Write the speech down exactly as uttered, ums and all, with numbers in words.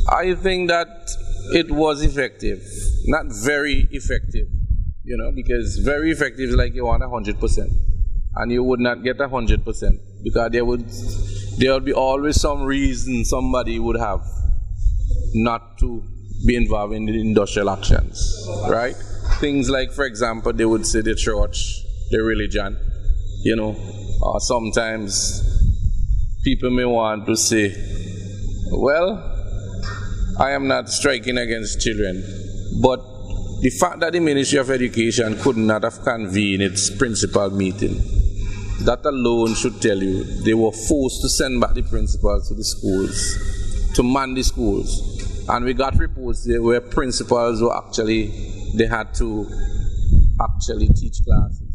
I think that it was effective, not very effective, you know, because very effective is like you want a hundred percent, and you would not get a hundred percent because there would there would be always some reason somebody would have not to be involved in the industrial actions, right? Things like, for example, they would say the church, the religion, you know, or sometimes people may want to say, well, I am not striking against children, but the fact that the Ministry of Education could not have convened its principal meeting, that alone should tell you they were forced to send back the principals to the schools, to man the schools. And we got reports there where principals were actually, they had to actually teach classes.